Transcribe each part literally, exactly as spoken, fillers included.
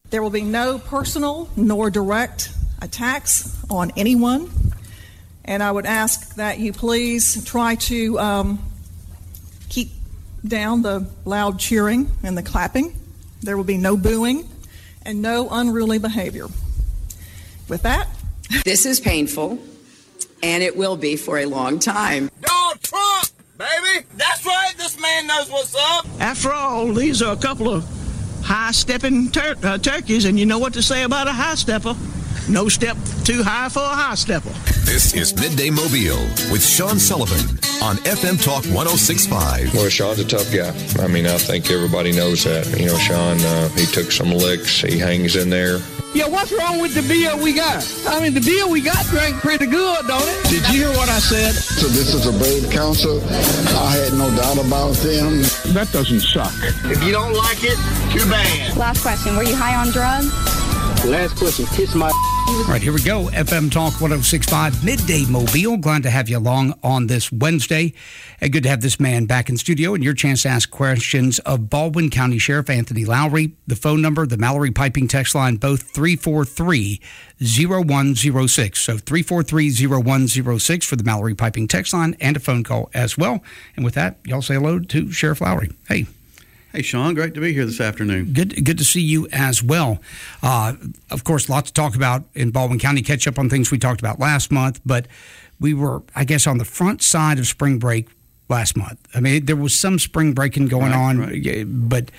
There will be no personal nor direct attacks on anyone, and I would ask that you please try to um, keep down the loud cheering and the clapping. There will be no booing and no unruly behavior. With that, this is painful, and it will be for a long time. Donald Trump, baby! That's right, this man knows what's up! After all, these are a couple of high-stepping tur- uh, turkeys, and you know what to say about a high-stepper. No step too high for a high-stepper. This is Midday Mobile with Sean Sullivan on F M Talk one oh six point five. Well, Sean's a tough guy. I mean, I think everybody knows that. You know, Sean, uh, he took some licks. He hangs in there. Yeah, what's wrong with the beer we got? I mean, the beer we got drank pretty good, don't it? Did you hear what I said? So this is a brave council. I had no doubt about them. That doesn't suck. If you don't like it, too bad. Last question, were you high on drugs? Last question, kiss my... All right, here we go. F M Talk one oh six point five, Midday Mobile. Glad to have you along on this Wednesday. And good to have this man back in studio and your chance to ask questions of Baldwin County Sheriff Anthony Lowry. The phone number, the Mallory Piping text line, both three four three, oh one oh six. So three four three, oh one oh six for the Mallory Piping text line and a phone call as well. And with that, y'all say hello to Sheriff Lowry. Hey. Hey, Sean, great to be here this afternoon. Good good to see you as well. Uh, of course, lots to talk about in Baldwin County, catch up on things we talked about last month, but we were, I guess, on the front side of spring break last month. I mean, there was some spring breaking going right, on, right. but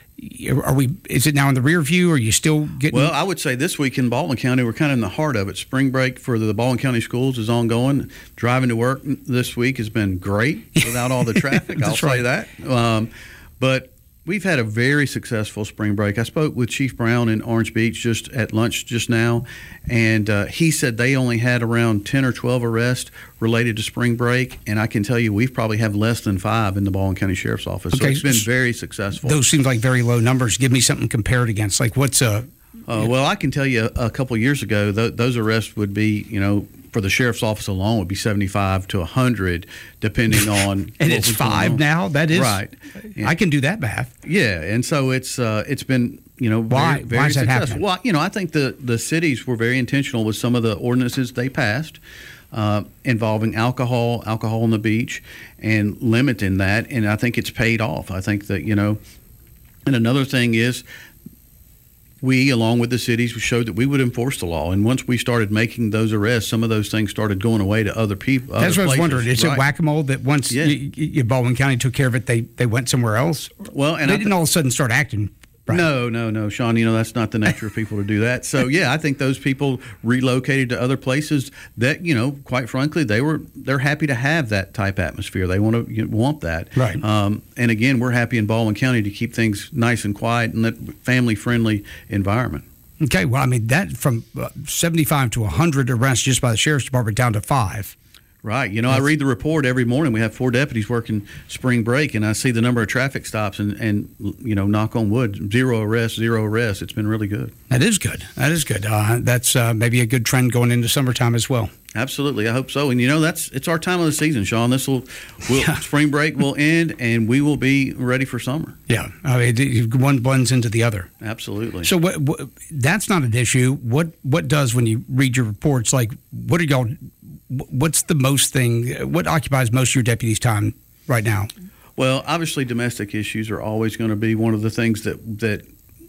are we? Is it now in the rear view, or are you still getting... Well, I would say this week in Baldwin County, we're kind of in the heart of it. Spring break for the Baldwin County schools is ongoing. Driving to work this week has been great without all the traffic, I'll say right. that. Um, but... We've had a very successful spring break. I spoke with Chief Brown in Orange Beach just at lunch just now, and uh, he said they only had around ten or twelve arrests related to spring break, and I can tell you we've probably have less than five in the Baldwin County Sheriff's Office. Okay. So it's been very successful. Those seem like very low numbers. Give me something compared against. Like what's a... Uh, well, I can tell you a, a couple of years ago, th- those arrests would be, you know, for the sheriff's office alone would be seventy-five to one hundred, depending on. And it's five now? That is. Right. Yeah. I can do that math. Yeah. And so it's uh, it's been, you know, Why? very, very Why is that successful. happening? Well, you know, I think the, the cities were very intentional with some of the ordinances they passed uh, involving alcohol, alcohol on the beach, and limiting that. And I think it's paid off. I think that, you know, and another thing is, we, along with the cities, showed that we would enforce the law. And once we started making those arrests, some of those things started going away to other people. That's other what I was places. wondering. Is right. it whack-a-mole that once yeah. you, you, Baldwin County took care of it, they, they went somewhere else? Well, and they I didn't th- all of a sudden start acting right. No, no, no, Sean, you know, that's not the nature of people to do that. So, yeah, I think those people relocated to other places that, you know, quite frankly, they were, they're happy to have that type atmosphere. They want to you know, want that. Right. Um, and again, we're happy in Baldwin County to keep things nice and quiet and that family-friendly environment. Okay, well, I mean, that from uh, seventy-five to one hundred arrests just by the Sheriff's Department down to five. Right. You know, That's, I read the report every morning. We have four deputies working spring break, and I see the number of traffic stops, and, and you know, knock on wood, zero arrests, zero arrests. It's been really good. That is good. That is good. Uh, that's uh, maybe a good trend going into summertime as well. Absolutely. I hope so. And, you know, that's it's our time of the season, Sean. This will, will yeah. spring break will end, and we will be ready for summer. Yeah. I mean, one blends into the other. Absolutely. So what, what, that's not an issue. What what does when you read your reports, like, what are y'all, what's the most thing, what occupies most of your deputies' time right now? Well, obviously, domestic issues are always going to be one of the things that that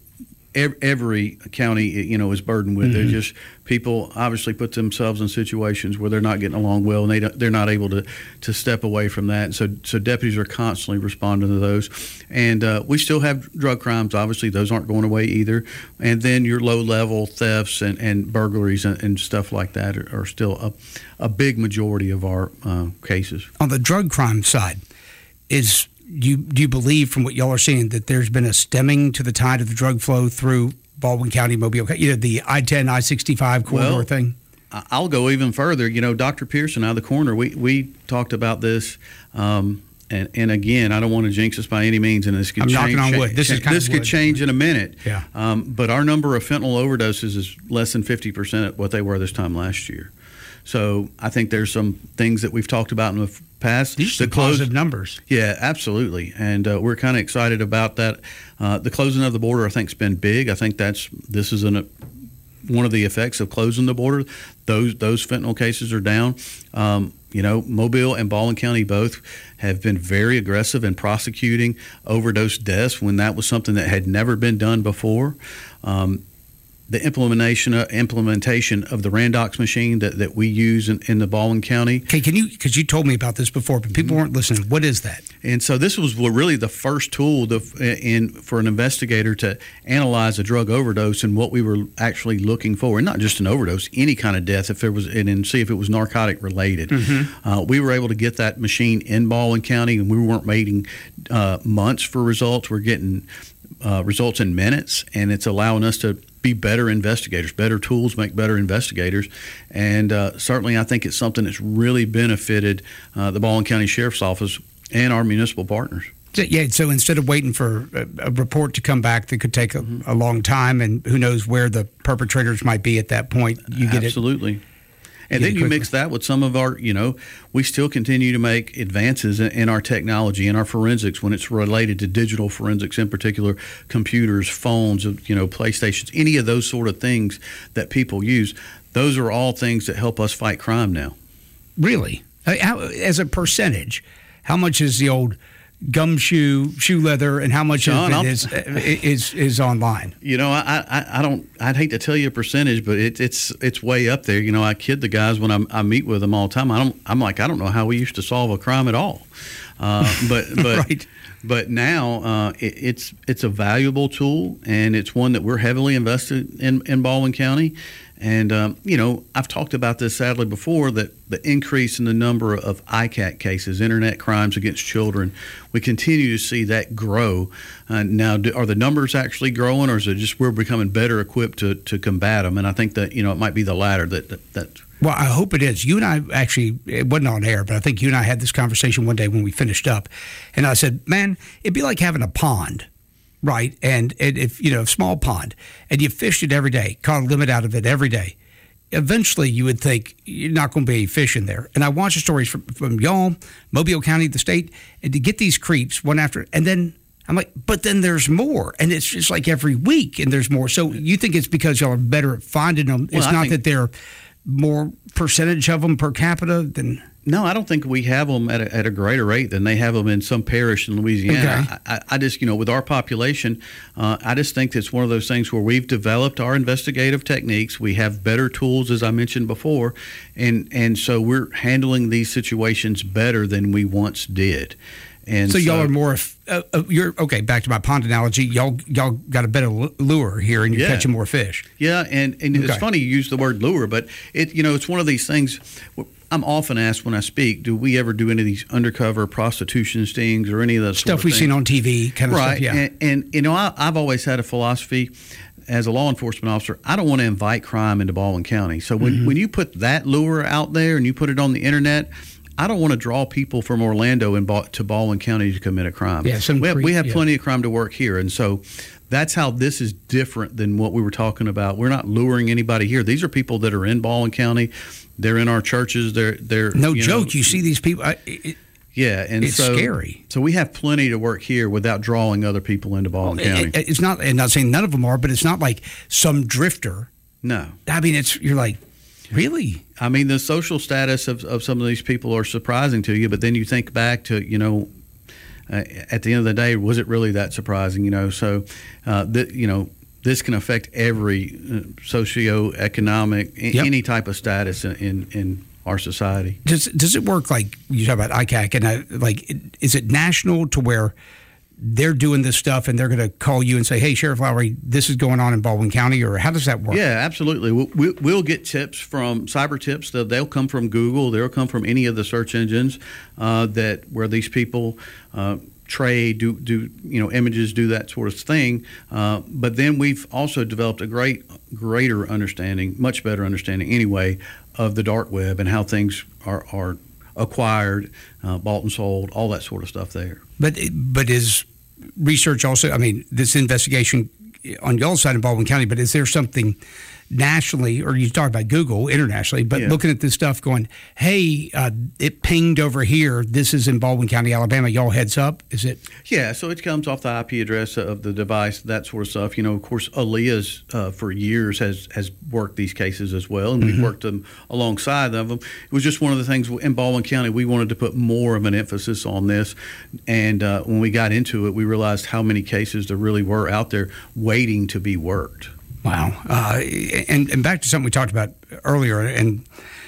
every county, you know, is burdened with. Mm-hmm. They're just people obviously put themselves in situations where they're not getting along well, and they don't, they're not able to, to step away from that. And so, so deputies are constantly responding to those. And uh, we still have drug crimes. Obviously, those aren't going away either. And then your low-level thefts and, and burglaries and, and stuff like that are, are still a, a big majority of our uh, cases. On the drug crime side, is You, do you believe from what y'all are seeing that there's been a stemming to the tide of the drug flow through Baldwin County, Mobile, you know, the I ten, I sixty-five corridor well, thing? I'll go even further. You know, Doctor Pearson out of the corner, we, we talked about this. Um, and, and again, I don't want to jinx us by any means. And this could I'm change. knocking on wood. This, is kind this of could wood. change in a minute. Yeah. Um, but our number of fentanyl overdoses is less than fifty percent of what they were this time last year. So I think there's some things that we've talked about in the past. These are the positive numbers. Yeah, absolutely. And uh, we're kind of excited about that. Uh, the closing of the border, I think, has been big. I think that's this is an, one of the effects of closing the border. Those those fentanyl cases are down. Um, you know, Mobile and Baldwin County both have been very aggressive in prosecuting overdose deaths when that was something that had never been done before. Um, the implementation uh, implementation of the Randox machine that, that we use in, in the Baldwin County. Okay, can you, because you told me about this before, but people mm-hmm. weren't listening. What is that? And so this was really the first tool to, in for an investigator to analyze a drug overdose and what we were actually looking for, and not just an overdose, any kind of death, if there was, and, and see if it was narcotic related. Mm-hmm. Uh, we were able to get that machine in Baldwin County, and we weren't waiting uh, months for results. We're getting uh, results in minutes, and it's allowing us to be better investigators. Better tools make better investigators, and uh, certainly I think it's something that's really benefited uh, the Baldwin County Sheriff's Office and our municipal partners. Yeah, so instead of waiting for a, a report to come back that could take a, mm-hmm. a long time, and who knows where the perpetrators might be at that point, you get Absolutely. it. Absolutely. And then you mix that with some of our, you know, we still continue to make advances in, in our technology and our forensics when it's related to digital forensics, in particular, computers, phones, you know, PlayStations, any of those sort of things that people use. Those are all things that help us fight crime now. Really? How, as a percentage, how much is the old gumshoe, shoe leather, and how much John, of it is, is is online? You know, I, I I don't. I'd hate to tell you a percentage, but it, it's it's way up there. You know, I kid the guys when I'm, I meet with them all the time. I don't. I'm like, I don't know how we used to solve a crime at all. Uh, but but right. but now uh, it, it's it's a valuable tool, and it's one that we're heavily invested in in Baldwin County. And, um, you know, I've talked about this sadly before, that the increase in the number of I C A C cases, internet crimes against children, we continue to see that grow. Uh, now, do, are the numbers actually growing, or is it just we're becoming better equipped to, to combat them? And I think that, you know, it might be the latter. That, that, that Well, I hope it is. You and I actually, it wasn't on air, but I think you and I had this conversation one day when we finished up. And I said, man, it'd be like having a pond. Right, and, and if you know a small pond, and you fished it every day, caught a limit out of it every day, eventually you would think you're not going to be any fish in there. And I watch the stories from, from y'all, Mobile County, the state, and to get these creeps one after, and then I'm like, but then there's more, and it's just like every week, and there's more. So you think it's because y'all are better at finding them? Well, it's I not think- that they're more percentage of them per capita than. No, I don't think we have them at a, at a greater rate than they have them in some parish in Louisiana. Okay. I, I, I just, you know, with our population, uh, I just think it's one of those things where we've developed our investigative techniques. We have better tools, as I mentioned before, and and so we're handling these situations better than we once did. And so, so y'all are more. Uh, uh, you're okay. Back to my pond analogy. Y'all y'all got a better lure here, and you're Yeah. catching more fish. Yeah, and, and Okay. it's funny you use the word lure, but it you know it's one of these things. I'm often asked when I speak, do we ever do any of these undercover prostitution stings or any of that Stuff sort of we've thing? seen on T V, kind of right. stuff. Yeah. And, and you know, I, I've always had a philosophy as a law enforcement officer. I don't want to invite crime into Baldwin County. So when, Mm-hmm. when you put that lure out there and you put it on the internet, I don't want to draw people from Orlando and ba- to Baldwin County to commit a crime. Yeah, some we have, we creep, have yeah. plenty of crime to work here, and so that's how this is different than what we were talking about. We're not luring anybody here. These are people that are in Baldwin County. They're in our churches. They're they're No you joke. know, you see these people. I, it, yeah, and it's so scary. So we have plenty to work here without drawing other people into Baldwin County. it, it's not. And not saying none of them are, but it's not like some drifter. No, I mean, it's you're like, really? I mean, the social status of, of some of these people are surprising to you, but then you think back to, you know, uh, at the end of the day, was it really that surprising? You know, so, uh, th- you know, this can affect every uh, socioeconomic, Yep. any type of status in, in, in our society. Does does it work like you talk about I C A C and I, like is it national to where they're doing this stuff and they're going to call you and say, hey, Sheriff Lowry, this is going on in Baldwin County, or how does that work? Yeah, absolutely. We'll, we'll, we'll get tips from cyber tips. They'll, they'll come from Google. They'll come from any of the search engines uh, that where these people uh, trade, do, do you know, images, do that sort of thing. Uh, but then we've also developed a great, greater understanding, much better understanding anyway, of the dark web and how things are, are acquired, uh, bought and sold, all that sort of stuff there. But but is research also? I mean, this investigation on y'all's side in Baldwin County. But is there something nationally, or you talk about Google internationally, but Yeah. looking at this stuff going, hey, uh, it pinged over here. This is in Baldwin County, Alabama. Y'all heads up. Is it? Yeah, so it comes off the I P address of the device, that sort of stuff. You know, of course, Aaliyah's uh, for years has has worked these cases as well, and we've worked them alongside of them. It was just one of the things in Baldwin County, we wanted to put more of an emphasis on this. And uh, when we got into it, we realized how many cases there really were out there waiting to be worked. Wow. Uh, and, and back to something we talked about earlier, and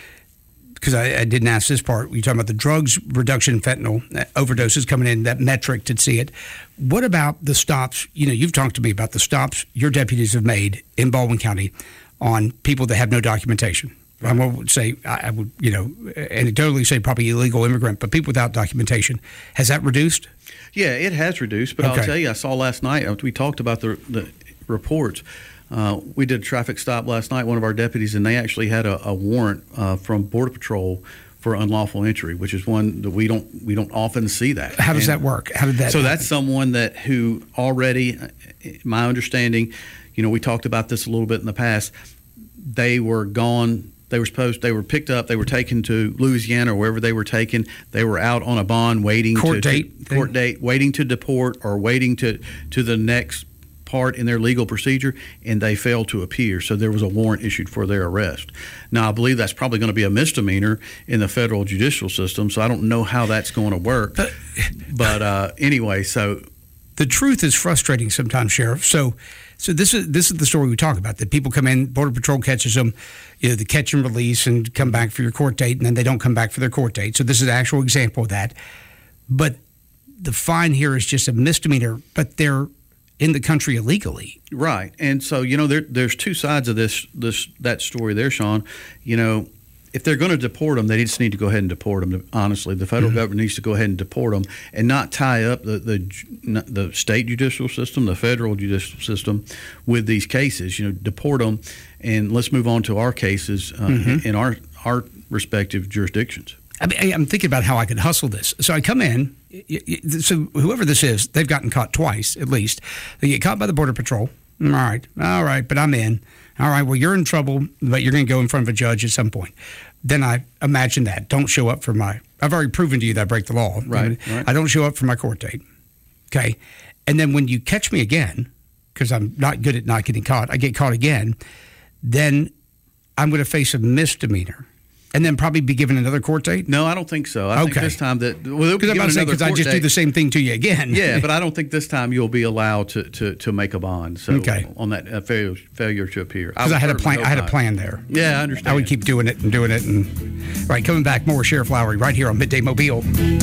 because I, I didn't ask this part, we talking about the drugs reduction in fentanyl uh, overdoses coming in, that metric to see it. What about the stops? You know, you've talked to me about the stops your deputies have made in Baldwin County on people that have no documentation. I won't say, I would, you know, anecdotally say probably illegal immigrant, but people without documentation. Has that reduced? Yeah, it has reduced, but Okay. I'll tell you, I saw last night, we talked about the, the reports. Uh, we did a traffic stop last night, one of our deputies, and they actually had a, a warrant uh, from Border Patrol for unlawful entry, which is one that we don't we don't often see that. How does And that work? How did that So happen? that's someone that who already, my understanding, you know, we talked about this a little bit in the past, they were gone. They were supposed. They were picked up. They were taken to Louisiana or wherever they were taken. They were out on a bond, waiting Court to, date to, court date, waiting to deport or waiting to to the next part in their legal procedure, and they failed to appear. So there was a warrant issued for their arrest. Now, I believe that's probably going to be a misdemeanor in the federal judicial system. So I don't know how that's going to work. But, but uh, anyway, so the truth is frustrating sometimes, Sheriff. So, so this is this is the story we talk about. That people come in, Border Patrol catches them, you know, the catch and release, and come back for your court date, and then they don't come back for their court date. So this is an actual example of that. But the fine here is just a misdemeanor, but they're in the country illegally. Right. And so, you know, there, there's two sides of this this that story there, Sean. You know, if they're going to deport them, they just need to go ahead and deport them. Honestly, the federal mm-hmm. government needs to go ahead and deport them and not tie up the, the the state judicial system, the federal judicial system with these cases. You know, deport them, and let's move on to our cases uh, mm-hmm. in, in our our respective jurisdictions. I mean, I'm thinking about how I could hustle this. So I come in. So whoever this is, they've gotten caught twice at least. They get caught by the Border Patrol. All right, all right, but I'm in. All right, well, you're in trouble, but you're going to go in front of a judge at some point. Then I imagine that. Don't show up for my, I've already proven to you that I break the law. Right, I, right. I don't show up for my court date. Okay. And then when you catch me again, because I'm not good at not getting caught, I get caught again, then I'm going to face a misdemeanor. And then probably be given another court date? No, I don't think so. I okay. think this time that well, because I'm about to say because I just date. do the same thing to you again. Yeah, but I don't think this time you'll be allowed to, to, to make a bond. So okay. on that uh, failure, failure to appear, because I, I had a plan. I had not. a plan there. Yeah, I understand. I would keep doing it and doing it. And right, coming back more Sheriff Lowry right here on Midday Mobile.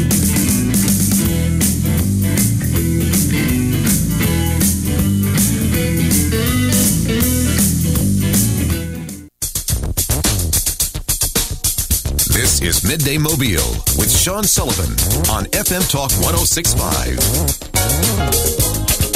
This is Midday Mobile with Sean Sullivan on F M Talk one oh six point five.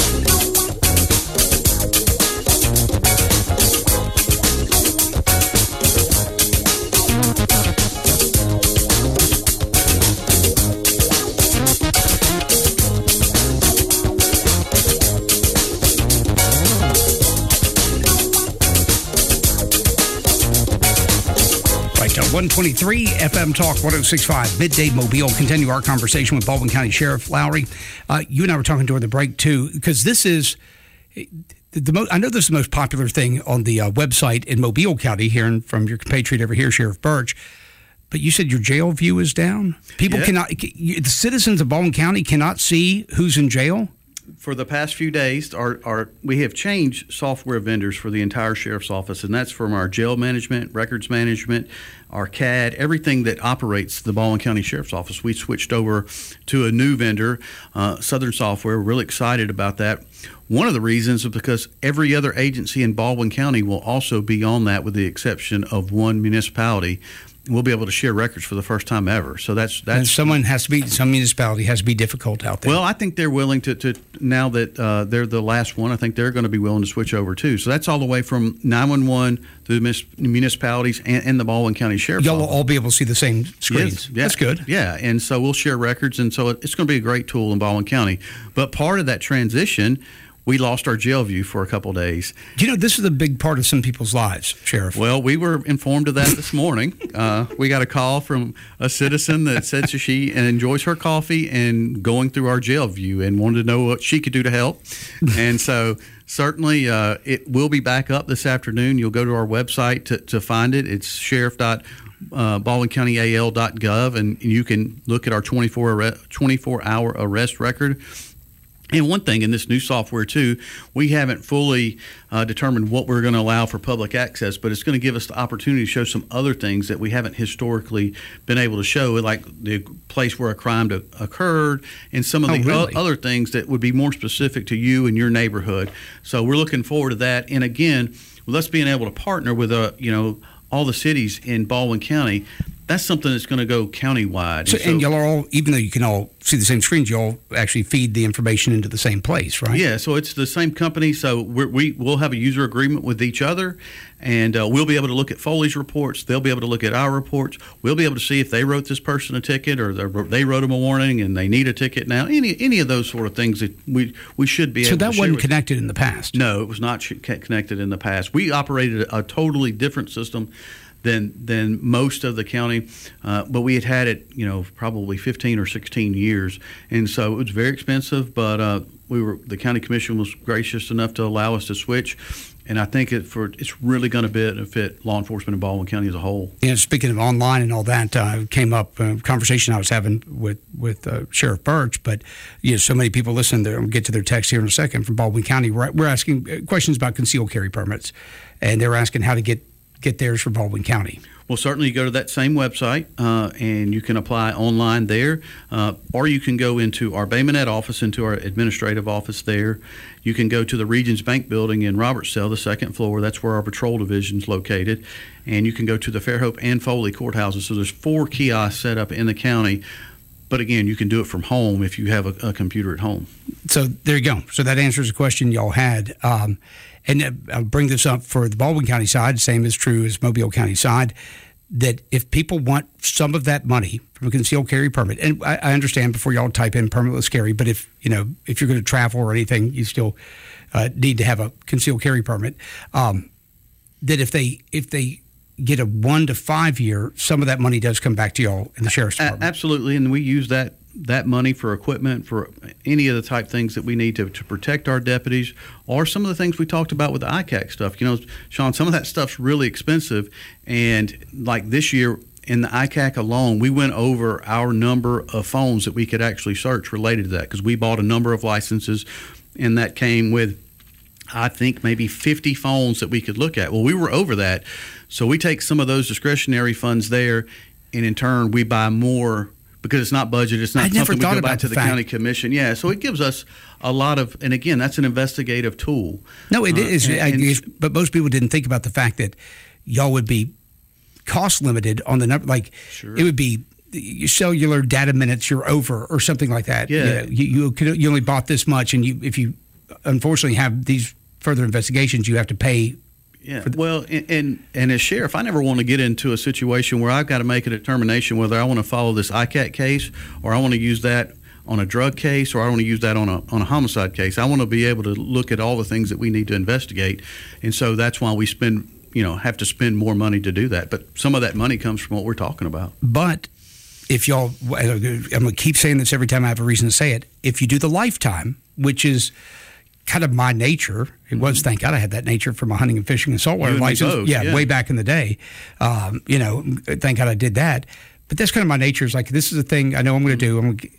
one twenty-three F M Talk one oh six point five, Midday Mobile. Continue our conversation with Baldwin County Sheriff Lowry. Uh, you and I were talking during the break, too, because this is the, the most, I know this is the most popular thing on the uh, website in Mobile County, hearing from your compatriot over here, Sheriff Birch. But you said your jail view is down? People yeah. cannot, the citizens of Baldwin County cannot see who's in jail? For the past few days, our, our we have changed software vendors for the entire sheriff's office, and that's from our jail management, records management, our C A D, everything that operates the Baldwin County Sheriff's Office. We switched over to a new vendor, uh, Southern Software. We're really excited about that. One of the reasons is because every other agency in Baldwin County will also be on that, with the exception of one municipality. We'll be able to share records for the first time ever. So that's that's. And someone has to be, some municipality has to be difficult out there. Well, I think they're willing to, to now that uh, they're the last one, I think they're going to be willing to switch over too. So that's all the way from nine one one through the municipalities and, and the Baldwin County Sheriff's Y'all Office. will all be able to see the same screens. Yes, yeah, that's good. Yeah, and so we'll share records, and so it's going to be a great tool in Baldwin County. But part of that transition, we lost our jail view for a couple days. You know, this is a big part of some people's lives, Sheriff. Well, we were informed of that this morning. Uh, we got a call from a citizen that said she enjoys her coffee and going through our jail view and wanted to know what she could do to help. And so certainly uh, it will be back up this afternoon. You'll go to our website to, to find it. It's sheriff dot baldwin county a l dot gov, and you can look at our twenty-four hour arrest record. And one thing in this new software, too, we haven't fully uh, determined what we're going to allow for public access, but it's going to give us the opportunity to show some other things that we haven't historically been able to show, like the place where a crime to, occurred and some of oh, the really? o- other things that would be more specific to you and your neighborhood. So we're looking forward to that. And again, with us being able to partner with, uh, you know, all the cities in Baldwin County, that's something that's going to go countywide. So, and, so, and y'all are all, even though you can all see the same screens, you all actually feed the information into the same place, right? Yeah, so it's the same company. So we're, we will have a user agreement with each other, and uh, we'll be able to look at Foley's reports. They'll be able to look at our reports. We'll be able to see if they wrote this person a ticket or they wrote them a warning and they need a ticket now. Any any of those sort of things that we we should be so able to So that share wasn't with. connected in the past? No, it was not sh- connected in the past. We operated a, a totally different system than than most of the county, uh, but we had had it, you know, probably fifteen or sixteen years, and so it was very expensive. But uh, we were the county commission was gracious enough to allow us to switch, and I think it for it's really going to benefit law enforcement in Baldwin County as a whole. You know, speaking of online and all that, uh, came up a conversation I was having with with uh, Sheriff Birch, but you know, so many people listen. There, we'll get to their text here in a second from Baldwin County. We're, we're asking questions about concealed carry permits, and they were asking how to get. get theirs for Baldwin County. Well, certainly you go to that same website uh, and you can apply online there, uh, or you can go into our Bay Minette office, into our administrative office there. You can go to the Regions Bank building in Robertsdale, the second floor. That's where our patrol division is located. And you can go to the Fairhope and Foley courthouses. So there's four kiosks set up in the county. But again, you can do it from home if you have a, a computer at home. So there you go. So that answers a question y'all had. Um, and I'll bring this up for the Baldwin County side, same is true as Mobile County side, that if people want some of that money from a concealed carry permit, and I, I understand before y'all type in permitless carry, but if, you know, if you're going to travel or anything, you still uh, need to have a concealed carry permit, um, that if they, if they, get a one to five year, some of that money does come back to y'all in the sheriff's department. Absolutely, and we use that that money for equipment, for any of the type things that we need to, to protect our deputies, or some of the things we talked about with the I C A C stuff. You know, Sean, some of that stuff's really expensive, and like this year in the I C A C alone, we went over our number of phones that we could actually search related to that, because we bought a number of licenses, and that came with, I think, maybe fifty phones that we could look at. Well, we were over that. So we take some of those discretionary funds there, and in turn, we buy more because it's not budgeted. It's not I never something we thought go about back to the the fact. county commission. Yeah, so it gives us a lot of, and again, that's an investigative tool. No, it uh, is. and- I and- guess, but most people didn't think about the fact that y'all would be cost limited on the number. Like Sure. it would be your cellular data minutes you're over or something like that. Yeah. You know, you, you, could, you only bought this much, and you if you unfortunately have these further investigations, you have to pay. Yeah, well, and, and and as sheriff, I never want to get into a situation where I've got to make a determination whether I want to follow this I C A C case, or I want to use that on a drug case, or I want to use that on a on a homicide case. I want to be able to look at all the things that we need to investigate, and so that's why we spend, you know, have to spend more money to do that. But some of that money comes from what we're talking about. But if y'all, I'm going to keep saying this every time I have a reason to say it. If you do the lifetime, which is kind of my nature. It was, thank God I had that nature for my hunting and fishing and saltwater You and me license. both, yeah, yeah. way back in the day. Um, you know, thank God I did that. But that's kind of my nature. Is like, this is a thing I know I'm going to do. I'm gonna,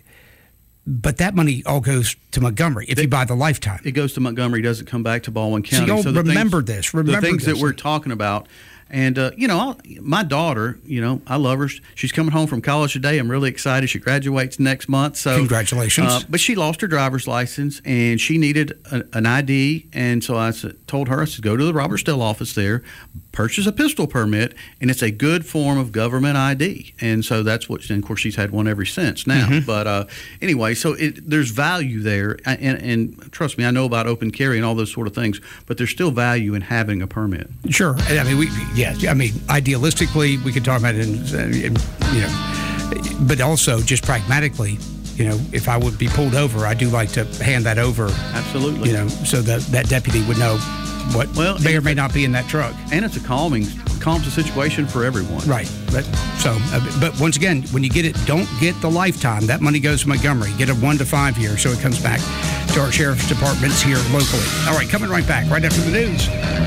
but that money all goes to Montgomery if It- you buy the lifetime. It goes to Montgomery, doesn't come back to Baldwin So County. y'all the remember things, this, remember the things this. that we're talking about. And, uh, you know, I'll, my daughter, you know, I love her. She's coming home from college today. I'm really excited. She graduates next month. So Congratulations. Uh, but she lost her driver's license, and she needed a, an I D. And so I said, told her, I said, go to the Robertsdale office there, purchase a pistol permit, and it's a good form of government I D. And so that's what, and of course, she's had one ever since now. Mm-hmm. But uh, anyway, so it, there's value there. And, and trust me, I know about open carry and all those sort of things, but there's still value in having a permit. Sure. I mean, we, yeah, I mean, idealistically, we could talk about it, in, in, you know, but also just pragmatically, you know, if I would be pulled over, I do like to hand that over. Absolutely. You know, so that that deputy would know what well, may or may not be in that truck. And it's a calming, calms the situation for everyone. Right. But so, uh, but once again, when you get it, don't get the lifetime. That money goes to Montgomery. Get a one to five year, so it comes back to our sheriff's departments here locally. All right, coming right back, right after the news.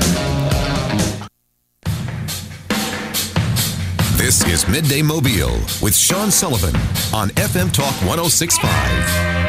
This is Midday Mobile with Sean Sullivan on F M Talk one oh six point five.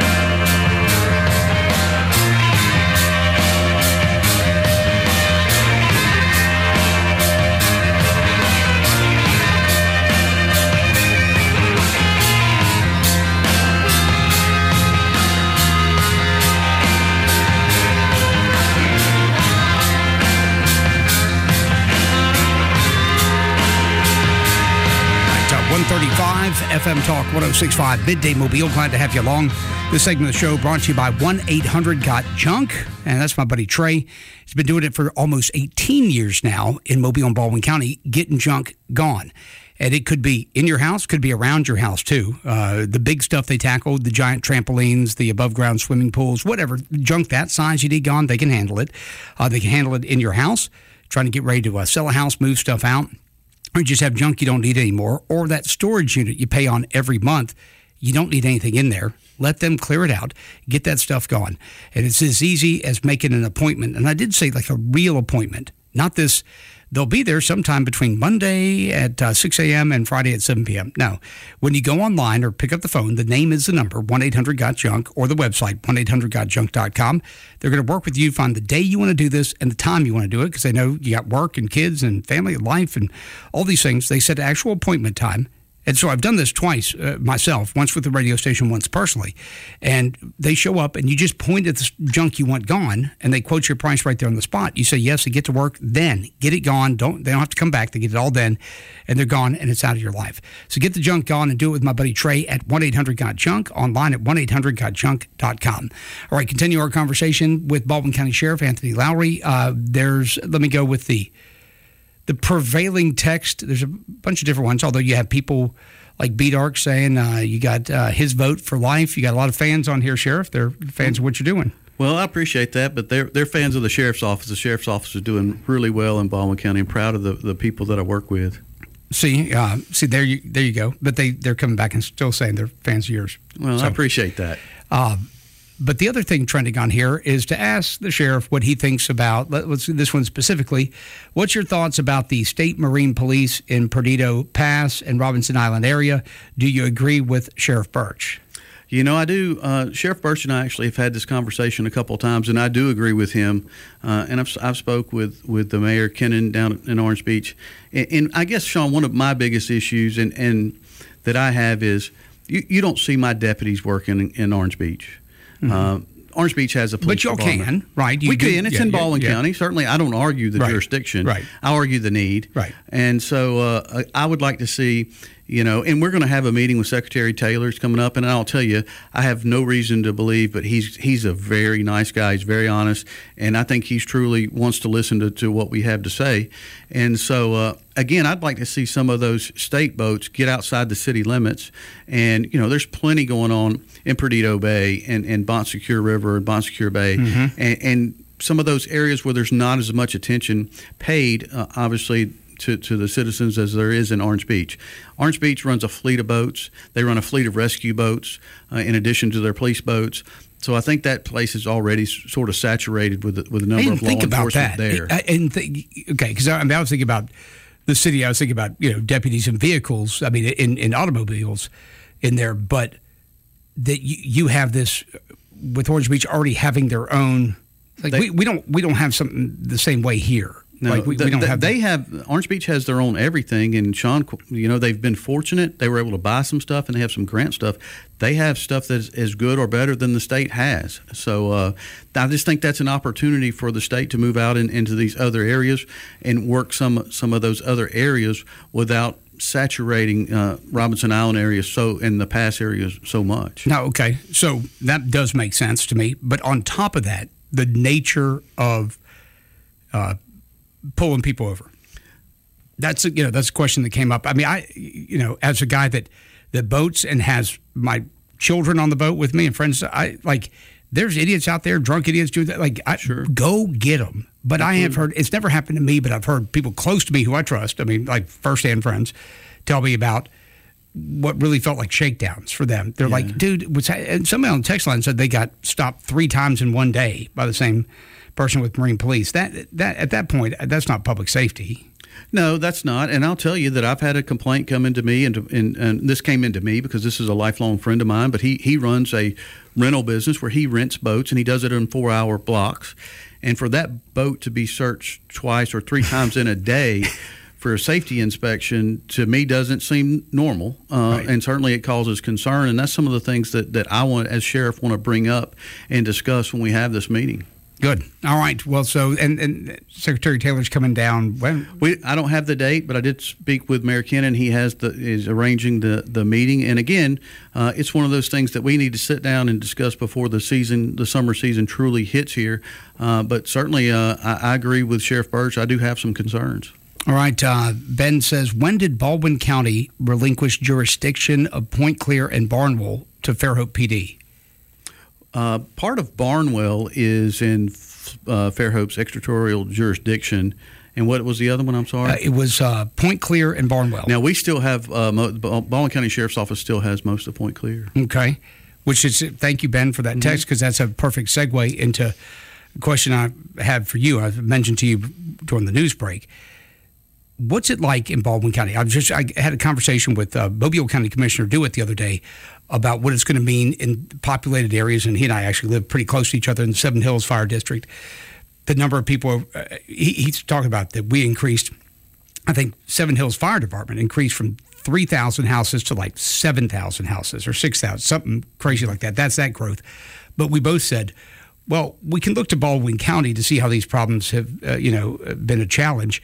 one thirty-five F M Talk one oh six point five Midday Mobile. Glad to have you along. This segment of the show brought to you by one eight hundred got junk. And that's my buddy Trey. He's been doing it for almost eighteen years now in Mobile and Baldwin County, getting junk gone. And it could be in your house, could be around your house too. Uh, the big stuff they tackled, the giant trampolines, the above ground swimming pools, whatever, junk that size you need gone, they can handle it. Uh, they can handle it in your house, trying to get ready to uh, sell a house, move stuff out. Or you just have junk you don't need anymore, or that storage unit you pay on every month, you don't need anything in there. Let them clear it out, get that stuff gone. And it's as easy as making an appointment. And I did say like a real appointment, not this, they'll be there sometime between Monday at uh, six a.m. and Friday at seven p.m. No, when you go online or pick up the phone, the name is the number, one eight hundred got junk, or the website, one eight hundred got junk dot com. They're going to work with you, find the day you want to do this and the time you want to do it, because they know you got work and kids and family and life and all these things. They set actual appointment time. And so I've done this twice uh, myself, once with the radio station, once personally. And they show up and you just point at the junk you want gone and they quote your price right there on the spot. You say yes, they get to work, then get it gone. Don't They don't have to come back. They get it all then and they're gone and it's out of your life. So get the junk gone and do it with my buddy Trey at one eight hundred got junk, online at one eight hundred got junk dot com. All right, continue our conversation with Baldwin County Sheriff Anthony Lowry. Uh, there's, let me go with the The prevailing text. There's a bunch of different ones, although you have people like B Dark saying uh, you got uh, his vote for life. You got a lot of fans on here, Sheriff. They're fans of what you're doing. Well, I appreciate that, but they're they're fans of the Sheriff's Office. The Sheriff's Office is doing really well in Baldwin County. I'm proud of the, the people that I work with. See, uh, see there you there you go. But they, they're coming back and still saying they're fans of yours. Well, so, I appreciate that. Uh, But the other thing trending on here is to ask the sheriff what he thinks about, let's do this one specifically. What's your thoughts about the State Marine Police in Perdido Pass and Robinson Island area? Do you agree with Sheriff Birch? You know, I do. Uh, Sheriff Birch and I actually have had this conversation a couple of times, and I do agree with him. Uh, and I've, I've spoke with, with the mayor, Kennan, down in Orange Beach. And, and I guess, Sean, one of my biggest issues and, and that I have is you, you don't see my deputies working in, in Orange Beach. Mm-hmm. Uh, Orange Beach has a police But you department. can, right? You we do, can. It's yeah, in Baldwin yeah, County. yeah. Certainly, I don't argue the right. jurisdiction. Right. I argue the need. Right. And so uh, I would like to see, you know, and we're going to have a meeting with Secretary Taylor's coming up, and I'll tell you, I have no reason to believe, but he's he's a very nice guy. He's very honest, and I think he's truly wants to listen to, to what we have to say. And so, uh, again, I'd like to see some of those state boats get outside the city limits. And, you know, there's plenty going on in Perdido Bay and, and Bon Secours River and Bon Secours Bay. Mm-hmm. And, and some of those areas where there's not as much attention paid, uh, obviously, To, to the citizens as there is in Orange Beach. Orange Beach runs a fleet of boats. They run a fleet of rescue boats uh, in addition to their police boats. So I think that place is already sort of saturated with the, with a number of law enforcement there. I didn't think about that. Okay, because I, I, mean, I was thinking about the city. I was thinking about, you know, deputies in vehicles. I mean, in, in automobiles in there. But that you, you have this with Orange Beach already having their own. Like they, we, we don't we don't have something the same way here. No, like we, the, we don't the, have. They have Orange Beach has their own everything, and Sean, you know, they've been fortunate. They were able to buy some stuff, and they have some grant stuff. They have stuff that is as good or better than the state has. So uh, I just think that's an opportunity for the state to move out in, into these other areas and work some some of those other areas without saturating uh, Robinson Island area so in the pass areas so much. No, okay, so that does make sense to me. But on top of that, the nature of uh, pulling people over. That's a, you know that's a question that came up. I mean, I you know as a guy that that boats and has my children on the boat with me and friends. I like. There's idiots out there, drunk idiots do that. Like, I, sure. Go get them. But Absolutely. I have heard, it's never happened to me, but I've heard people close to me who I trust, I mean, like firsthand friends, tell me about what really felt like shakedowns for them. They're yeah. like, dude, what's ha-? And somebody on the text line said they got stopped three times in one day by the same person with Marine Police. That that at that point, that's not public safety. No, that's not. And I'll tell you that I've had a complaint come into me, and, and, and this came into me because this is a lifelong friend of mine, but he, he runs a rental business where he rents boats, and he does it in four-hour blocks. And for that boat to be searched twice or three times in a day for a safety inspection, to me, doesn't seem normal. Uh, right. And certainly it causes concern. And that's some of the things that, that I want, as sheriff, want to bring up and discuss when we have this meeting. Good. All right. Well, so, and, and Secretary Taylor's coming down when? We, I don't have the date, but I did speak with Mayor Kennon. He has the is arranging the, the meeting. And again, uh, it's one of those things that we need to sit down and discuss before the season, the summer season truly hits here. Uh, but certainly, uh, I, I agree with Sheriff Birch. I do have some concerns. All right. Uh, Ben says, when did Baldwin County relinquish jurisdiction of Point Clear and Barnwell to Fairhope P D? Uh, part of Barnwell is in uh, Fairhope's extraterritorial jurisdiction. And what was the other one? I'm sorry. Uh, it was uh, Point Clear and Barnwell. Now, we still have, uh, Mo- Baldwin County Sheriff's Office still has most of Point Clear. Okay. Which is, thank you, Ben, for that text, because mm-hmm. that's a perfect segue into a question I have for you. I mentioned to you during the news break. What's it like in Baldwin County? I just I had a conversation with uh, Mobile County Commissioner DeWitt the other day about what it's going to mean in populated areas, and he and I actually live pretty close to each other in the Seven Hills Fire District. The number of people, uh, he, he's talking about that we increased, I think Seven Hills Fire Department increased from three thousand houses to like seven thousand houses or six thousand, something crazy like that. That's that growth. But we both said, well, we can look to Baldwin County to see how these problems have, uh, you know, been a challenge.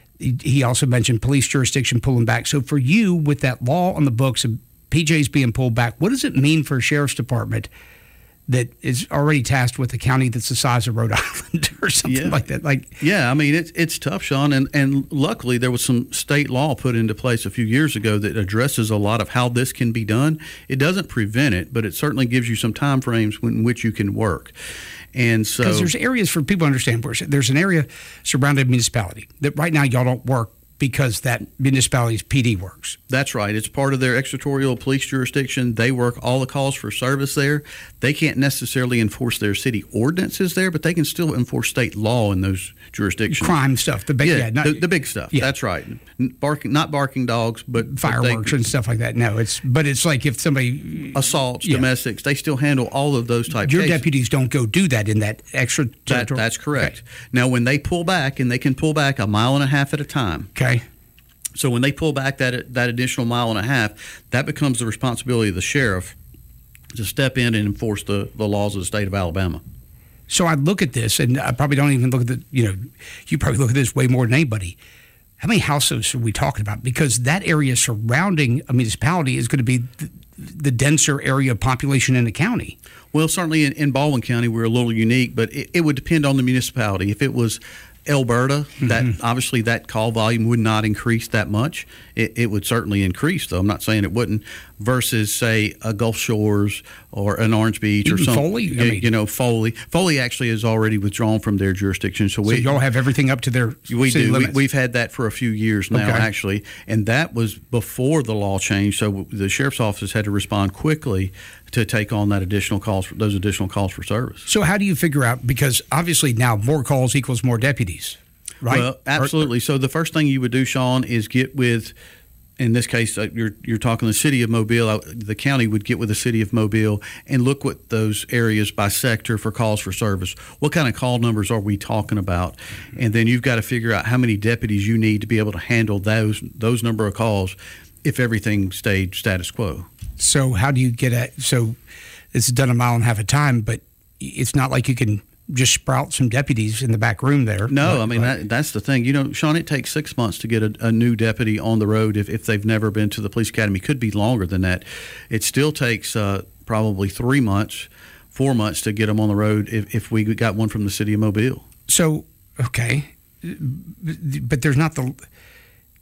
He also mentioned police jurisdiction pulling back. So for you, with that law on the books and P Js being pulled back, what does it mean for a sheriff's department that is already tasked with a county that's the size of Rhode Island or something yeah. like that? Like, yeah, I mean, it's it's tough, Sean. And, and luckily, there was some state law put into place a few years ago that addresses a lot of how this can be done. It doesn't prevent it, but it certainly gives you some time frames in which you can work. And so, because there's areas for people to understand. There's an area surrounding a municipality that right now y'all don't work because that municipality's P D works. That's right. It's part of their extraterritorial police jurisdiction. They work all the calls for service there. They can't necessarily enforce their city ordinances there, but they can still enforce state law in those jurisdictions. Crime stuff. The big, yeah, yeah not, the, the big stuff. Yeah. That's right. Barking, not barking dogs, but fireworks they, and stuff like that. No, it's but it's like if somebody assaults, yeah. domestics, they still handle all of those types. Your cases. deputies don't go do that in that extra. That, that's correct. Okay. Now, when they pull back, and they can pull back a mile and a half at a time. Okay. So when they pull back that that additional mile and a half, that becomes the responsibility of the sheriff to step in and enforce the, the laws of the state of Alabama. So I look at this, and I probably don't even look at the, you know, you probably look at this way more than anybody. How many houses are we talking about? Because that area surrounding a municipality is going to be the, the denser area of population in the county. Well, certainly in, in Baldwin County, we're a little unique, but it, it would depend on the municipality. If it was Alberta, that mm-hmm. obviously that call volume would not increase that much. It, it would certainly increase, though. I'm not saying it wouldn't. Versus, say, a Gulf Shores or an Orange Beach Even or something. Foley, you, I mean, you know, Foley. Foley actually is already withdrawn from their jurisdiction. So, so we y'all have everything up to their we city do. limits. We, we've had that for a few years now, okay. actually, and that was before the law changed. So the sheriff's office had to respond quickly to take on that additional calls, for, those additional calls for service. So how do you figure out? Because obviously now more calls equals more deputies. Right. Well, absolutely. So the first thing you would do, Sean, is get with, in this case, uh, you're you're talking the city of Mobile. Uh, the county would get with the city of Mobile and look at those areas by sector for calls for service. What kind of call numbers are we talking about? And then you've got to figure out how many deputies you need to be able to handle those those number of calls if everything stayed status quo. So how do you get at? So it's done a mile and a half at a time, but it's not like you can just sprout some deputies in the back room there. No, but, I mean, that, that's the thing. You know, Sean, it takes six months to get a, a new deputy on the road if, if they've never been to the police academy. Could be longer than that. It still takes uh, probably three months, four months to get them on the road if, if we got one from the city of Mobile. So, okay. But there's not the...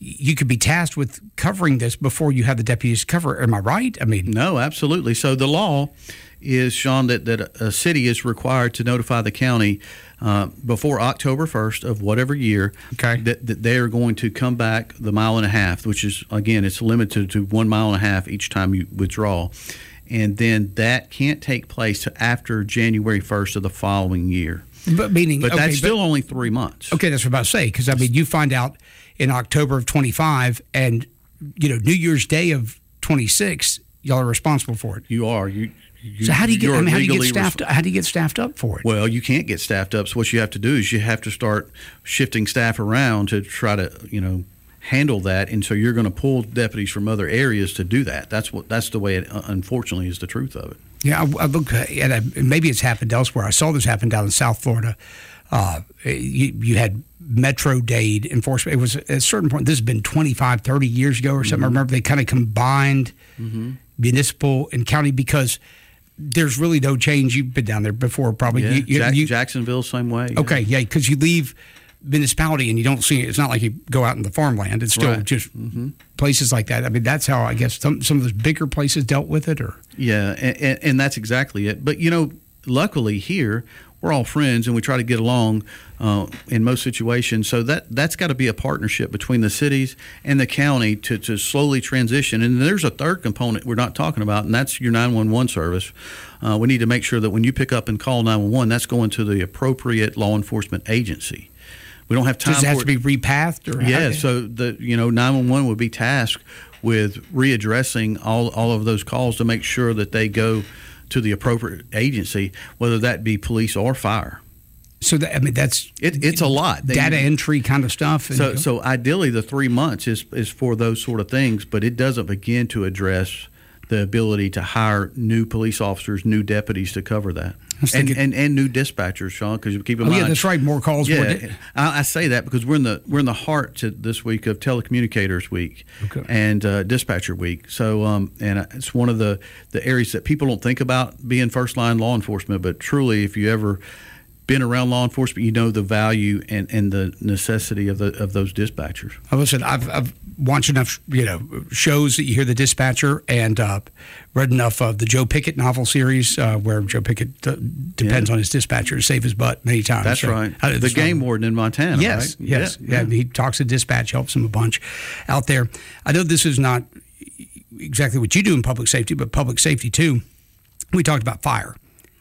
you could be tasked with covering this before you have the deputies cover. Am I right? I mean, no, absolutely. So the law is, Sean, that, that a city is required to notify the county uh, before October first of whatever year okay. that, that they are going to come back the mile and a half, which is, again, it's limited to one mile and a half each time you withdraw. And then that can't take place after January first of the following year. But meaning, but okay, that's still but, only three months. Okay, that's what I'm about to say, because, I mean, you find out in October of twenty-five and, you know, New Year's Day of twenty-six, y'all are responsible for it. You are. You. You, so how do you get? I mean, how do you get staffed? Resp- how do you get staffed up for it? Well, you can't get staffed up. So what you have to do is you have to start shifting staff around to try to, you know, handle that. And so you're going to pull deputies from other areas to do that. That's what. That's the way it, unfortunately, is the truth of it. Yeah, I, I look at it, maybe it's happened elsewhere. I saw this happen down in South Florida. Uh, you, you had Metro-Dade enforcement. It was at a certain point. This has been twenty-five, thirty years ago or something. Mm-hmm. I remember they kind of combined mm-hmm. municipal and county because there's really no change. You've been down there before, probably. Yeah, you, you, Jack, you, Jacksonville, same way. Yeah. Okay, yeah, because you leave municipality and you don't see it. It's not like you go out in the farmland. It's still right. just mm-hmm. places like that. I mean, that's how I guess some some of those bigger places dealt with it. Or yeah, and, and, and that's exactly it. But you know, luckily here we're all friends and we try to get along uh, in most situations. So that that's got to be a partnership between the cities and the county to to slowly transition. And there's a third component we're not talking about, and that's your nine one one service. Uh, we need to make sure that when you pick up and call nine one one, that's going to the appropriate law enforcement agency. We don't have time. Does it have for to be repathed? Or yeah, so the you know nine one one would be tasked with readdressing all all of those calls to make sure that they go to the appropriate agency, whether that be police or fire. So that, I mean, that's it, it's a lot data they, entry kind of stuff. So so ideally, the three months is is for those sort of things, but it doesn't begin to address the ability to hire new police officers, new deputies to cover that. And, and and new dispatchers, Sean, because you keep in oh, mind. Yeah, that's right. More calls. Yeah, more di- I, I say that because we're in the we're in the heart to this week of Telecommunicators Week okay. and uh, Dispatcher Week. So, um, and it's one of the, the areas that people don't think about being first line law enforcement. But truly, if you ever been around law enforcement, you know the value and, and the necessity of the of those dispatchers. I listen. I've I've watched enough you know shows that you hear the dispatcher and uh, read enough of the Joe Pickett novel series uh, where Joe Pickett uh, depends yeah. on his dispatcher to save his butt many times. That's so, right. Uh, the game from, warden in Montana. Yes, right? yes, yeah, yeah. yeah. He talks to dispatch, helps him a bunch out there. I know this is not exactly what you do in public safety, but public safety too. We talked about fire,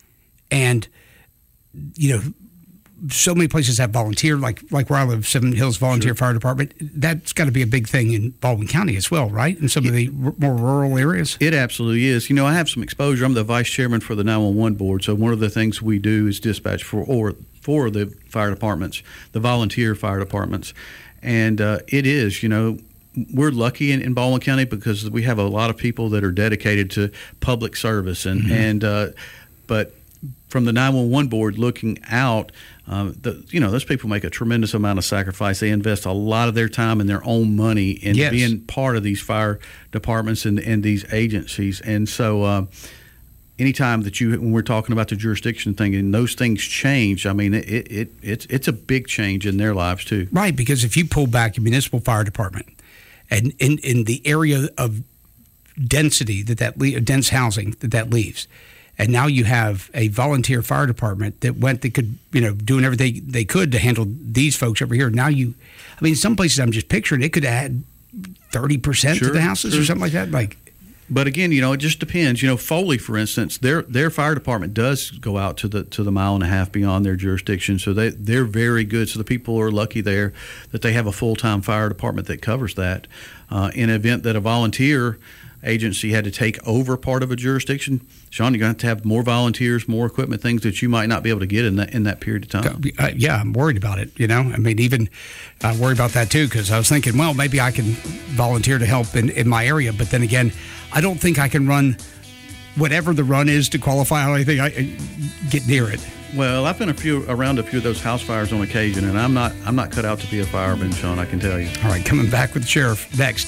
and you know, so many places have volunteer, like like where I live, Seven Hills Volunteer sure. Fire Department. That's got to be a big thing in Baldwin County as well, right? In some it, of the r- more rural areas? It absolutely is. You know, I have some exposure. I'm the vice chairman for the nine one one board, so one of the things we do is dispatch for or for the fire departments, the volunteer fire departments. And uh, it is, you know, we're lucky in, in Baldwin County because we have a lot of people that are dedicated to public service. And, mm-hmm. and uh, but from the nine one one board looking out, um, the, you know, those people make a tremendous amount of sacrifice. They invest a lot of their time and their own money in yes. being part of these fire departments and, and these agencies. And so uh, anytime that you, when we're talking about the jurisdiction thing and those things change, I mean, it, it it's it's a big change in their lives too. Right, because if you pull back your municipal fire department and in, in the area of density that that le- dense housing that that leaves, and now you have a volunteer fire department that went, that could, you know, doing everything they could to handle these folks over here. Now you, I mean, some places I'm just picturing it could add thirty percent sure, to the houses sure. or something like that. Like, but again, you know, it just depends. You know, Foley, for instance, their their fire department does go out to the to the mile and a half beyond their jurisdiction, so they they're very good. So the people are lucky there that they have a full time fire department that covers that. Uh, in an event that a volunteer agency had to take over part of a jurisdiction, Sean, you're going to have to have more volunteers, more equipment, things that you might not be able to get in that in that period of time. Uh, yeah, I'm worried about it. You know, I mean, even I uh, worry about that too, because I was thinking, well, maybe I can volunteer to help in, in my area, but then again, I don't think I can run whatever the run is to qualify or anything. I, I get near it. Well, I've been a few around a few of those house fires on occasion, and I'm not I'm not cut out to be a fireman, Sean. I can tell you. All right, coming back with the sheriff next.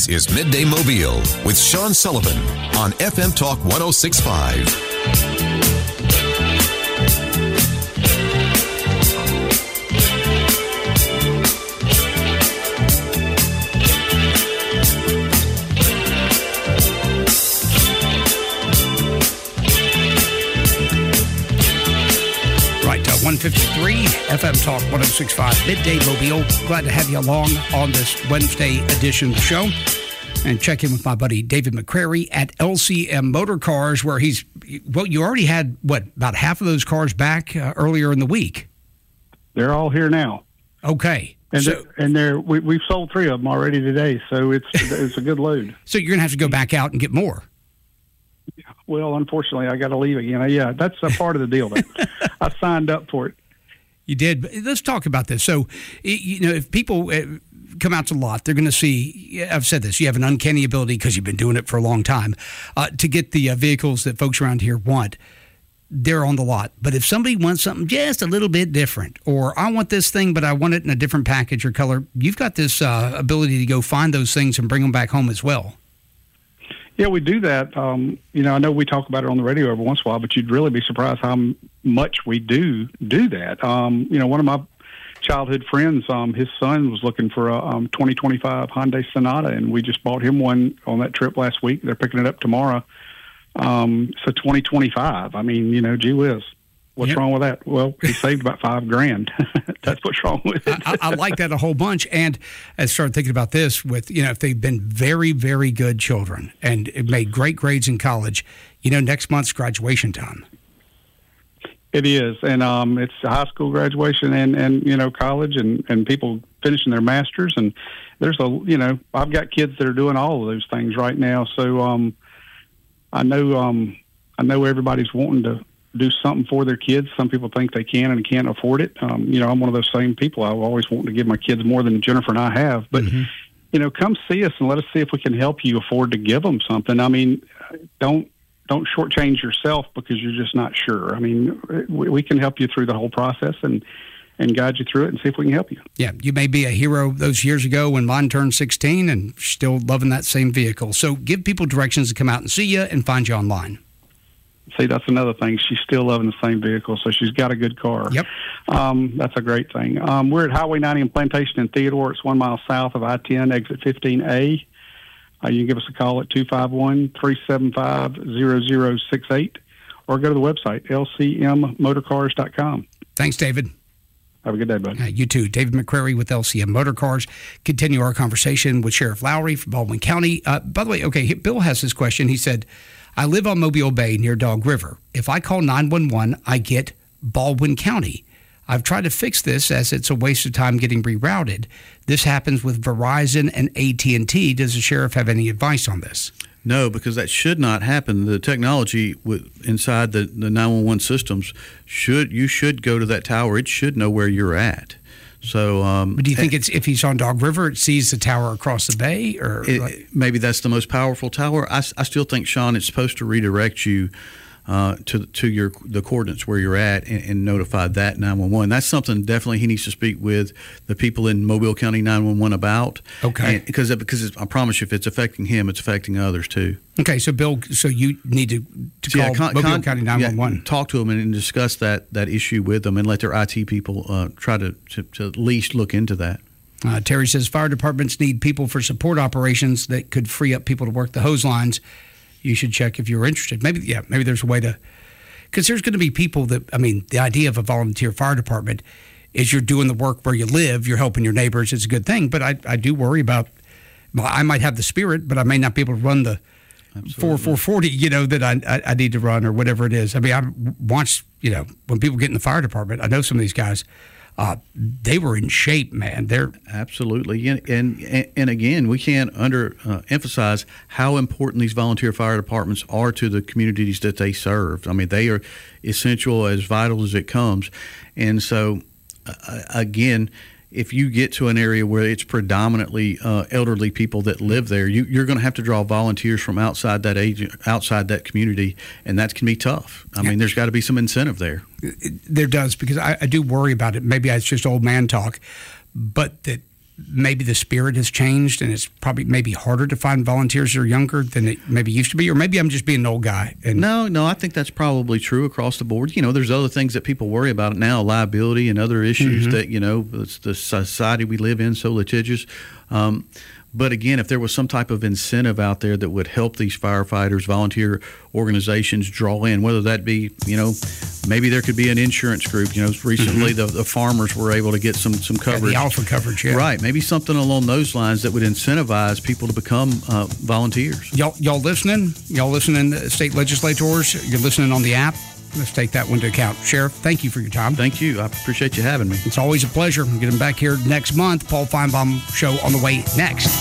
is Midday Mobile with Sean Sullivan on F M Talk one oh six point five. one fifty-three F M Talk one oh six point five, Midday Mobile. Glad to have you along on this Wednesday edition of the show. And check in with my buddy David McCrary at L C M Motor Cars, where he's, well, you already had, what, about half of those cars back uh, earlier in the week? They're all here now. Okay. And so, they're, and they're, we, we've sold three of them already today, so it's it's a good load. So you're going to have to go back out and get more. Well, unfortunately, I got to leave again. Yeah, that's a part of the deal. Though. I signed up for it. You did. But let's talk about this. So, you know, if people come out to the lot, they're going to see, I've said this, you have an uncanny ability, because you've been doing it for a long time, uh, to get the uh, vehicles that folks around here want. They're on the lot. But if somebody wants something just a little bit different, or I want this thing, but I want it in a different package or color, you've got this uh, ability to go find those things and bring them back home as well. Yeah, we do that. Um, you know, I know we talk about it on the radio every once in a while, but you'd really be surprised how much we do do that. Um, you know, one of my childhood friends, um, his son was looking for a um, twenty twenty-five Hyundai Sonata, and we just bought him one on that trip last week. They're picking it up tomorrow. Um, it's a twenty twenty-five. I mean, you know, gee whiz. What's yep. wrong with that? Well, he saved about five grand. That's what's wrong with it. I, I like that a whole bunch. And I started thinking about this with, you know, if they've been very, very good children and made great grades in college, you know, next month's graduation time. It is. And um, it's high school graduation and, and you know, college and, and people finishing their masters. And there's a, you know, I've got kids that are doing all of those things right now. So um, I know, um, I know everybody's wanting to do something for their kids. Some people think they can and can't afford it. Um, you know, I'm one of those same people. I always want to give my kids more than Jennifer and I have. But, mm-hmm. you know, come see us and let us see if we can help you afford to give them something. I mean, don't don't shortchange yourself because you're just not sure. I mean, we, we can help you through the whole process and, and guide you through it and see if we can help you. Yeah, you may be a hero those years ago when mine turned sixteen and still loving that same vehicle. So give people directions to come out and see you and find you online. See, that's another thing. She's still loving the same vehicle, so she's got a good car. Yep. Um, that's a great thing. Um, we're at Highway ninety in Plantation in Theodore. It's one mile south of I ten, exit fifteen A. Uh, you can give us a call at two five one, three seven five, zero zero six eight or go to the website, L C M motor cars dot com. Thanks, David. Have a good day, bud. Uh, you too. David McCrary with L C M Motor Cars. Continue our conversation with Sheriff Lowry from Baldwin County. Uh, by the way, okay, Bill has this question. He said, I live on Mobile Bay near Dog River. If I call nine one one, I get Baldwin County. I've tried to fix this as it's a waste of time getting rerouted. This happens with Verizon and A T and T. Does the sheriff have any advice on this? No, because that should not happen. The technology with, inside the, the nine one one systems, should you should go to that tower. It should know where you're at. So, um, but do you think it's if he's on Dog River, it sees the tower across the bay, or it, like? Maybe that's the most powerful tower? I, I still think, Sean, it's supposed to redirect you uh, to to your the coordinates where you're at and, and notify that nine one one. That's something definitely he needs to speak with the people in Mobile County nine one one about. Okay, and, because because it's, I promise you, if it's affecting him, it's affecting others too. Okay, so Bill, so you need to, to call yeah, con, Mobile con, County nine one one. Yeah, talk to them and, and discuss that, that issue with them and let their I T people uh, try to, to, to at least look into that. Uh, Terry says fire departments need people for support operations that could free up people to work the hose lines. You should check if you're interested. Maybe, yeah, maybe there's a way to, because there's going to be people that, I mean, the idea of a volunteer fire department is you're doing the work where you live, you're helping your neighbors, it's a good thing. But I, I do worry about, well, I might have the spirit, but I may not be able to run the Absolutely. four four forty, you know, that I, I I need to run or whatever it is. I mean, I watched, you know, when people get in the fire department, I know some of these guys, uh, they were in shape, man. They're absolutely, and and, and again, we can't under uh, emphasize how important these volunteer fire departments are to the communities that they serve. I mean, they are essential, as vital as it comes, and so uh, again. If you get to an area where it's predominantly uh, elderly people that live there, you, you're going to have to draw volunteers from outside that age, outside that community, and that can be tough. I yeah. mean, there's got to be some incentive there. There does, because I, I do worry about it. Maybe it's just old man talk, but that maybe the spirit has changed and it's probably maybe harder to find volunteers that are younger than it maybe used to be? Or maybe I'm just being an old guy. And no, no, I think that's probably true across the board. You know, there's other things that people worry about now, liability and other issues Mm-hmm. that, you know, it's the society we live in, so litigious. Um, But again, if there was some type of incentive out there that would help these firefighters, volunteer organizations draw in, whether that be, you know, maybe there could be an insurance group. You know, recently Mm-hmm. the, the farmers were able to get some some coverage, the alpha coverage, yeah. Right, maybe something along those lines that would incentivize people to become uh, volunteers. Y'all, y'all listening? Y'all listening, state legislators? You're listening on the app? Let's take that one into account. Sheriff, thank you for your time. Thank you. I appreciate you having me. It's always a pleasure. We'll get him back here next month. Paul Feinbaum Show on the way next.